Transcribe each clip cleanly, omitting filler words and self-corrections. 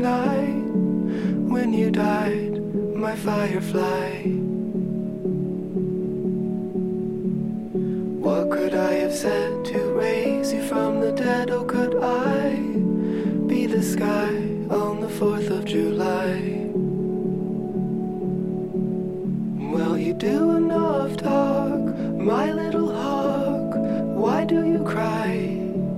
night when you died, my firefly. What could I have said to raise you from the dead? Oh, could I be the sky on the 4th of July? Well, you do enough talk, my little hawk. Why do you cry?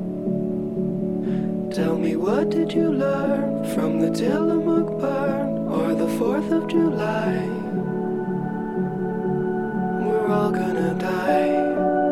Tell me, what did you learn from the Tillamook burn or the 4th of July? We're all gonna die.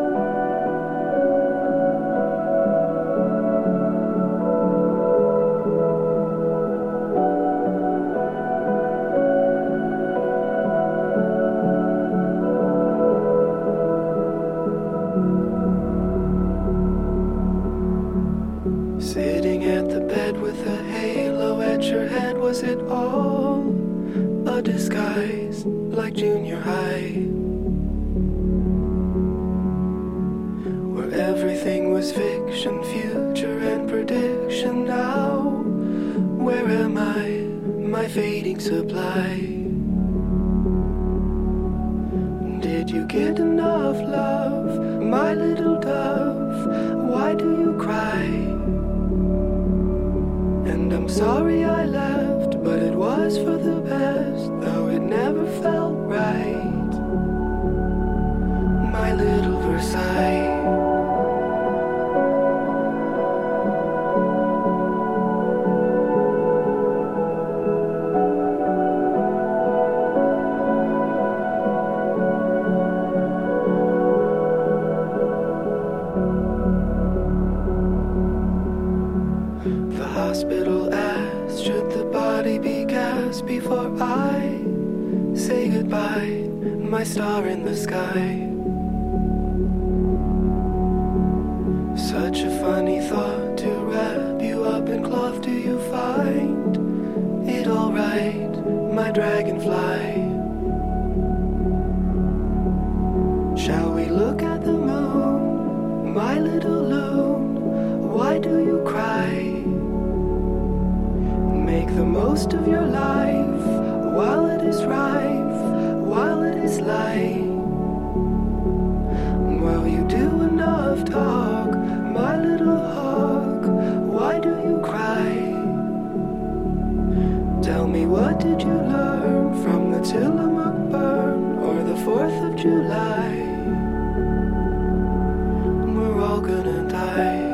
Sitting at the bed with a halo at your head, was it all a disguise like junior high? Where everything was fiction, future and prediction. Now, where am I, my fading supply? Did you get enough love, my little dove? Why do you cry? And I'm sorry I left, but it was for the best, though it never felt right. My little Versailles. The hospital asked, should the body be gassed before I say goodbye, my star in the sky? Such a funny thought to wrap you up in cloth. Do you find it alright, my dragonfly? Shall we look at the moon, my little loon? Why do you cry? Make the most of your life while it is rife, while it is light. Well, you do enough talk, my little hawk. Why do you cry? Tell me, what did you learn from the Tillamook burn or the 4th of July? We're all gonna die.